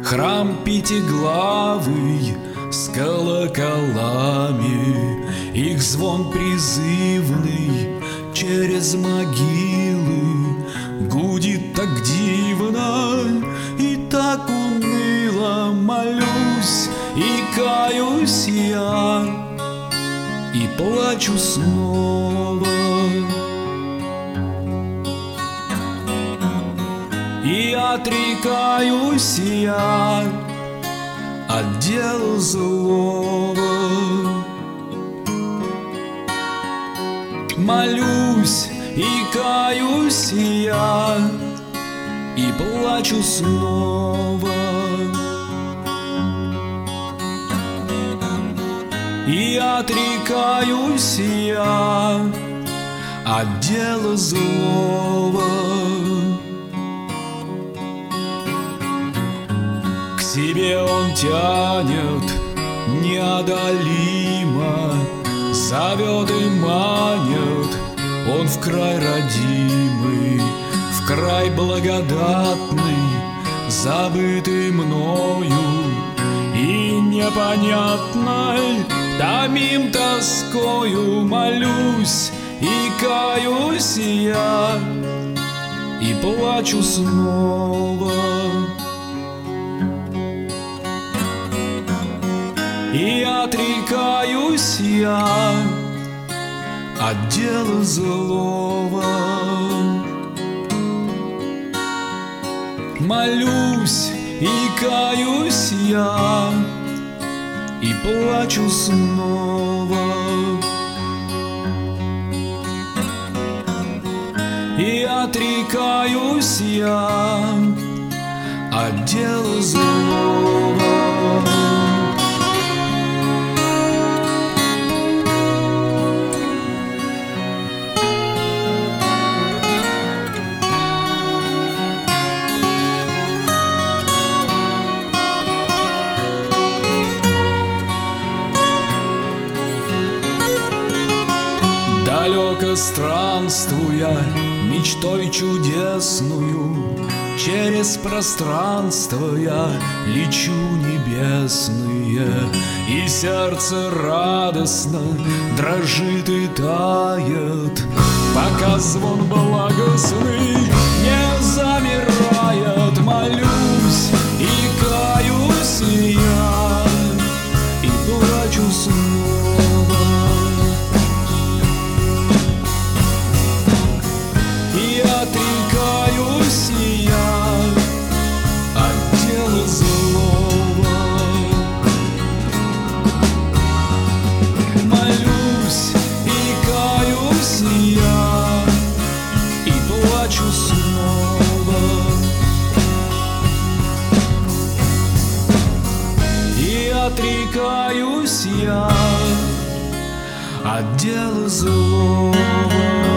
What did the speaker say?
Храм пятиглавый с колоколами, их звон призывный через могилы гудит так дивно и так уныло. Молюсь и каюсь я, и плачу снова, и отрекаюсь я от дела злого. Молюсь и каюсь я, и плачу снова, и отрекаюсь я от дела злого. К себе он тянет неодолимо, зовет и манит он в край родимый, в край благодатный, забытый мною и непонятной томим тоскою. Молюсь и каюсь я, и плачу снова, и отрекаюсь я от дела злого. Молюсь и каюсь я, и плачу снова, и отрекаюсь я от дела злого. Далеко странствуя мечтой чудесную, через пространство я лечу небесные, и сердце радостно дрожит и тает, пока звон благостный не замирает. Молюсь и каюсь я, и плачу снова, и отрекаюсь я от дела злого. Молюсь и каюсь я, и плачу снова, и отрекаюсь я от дела злого.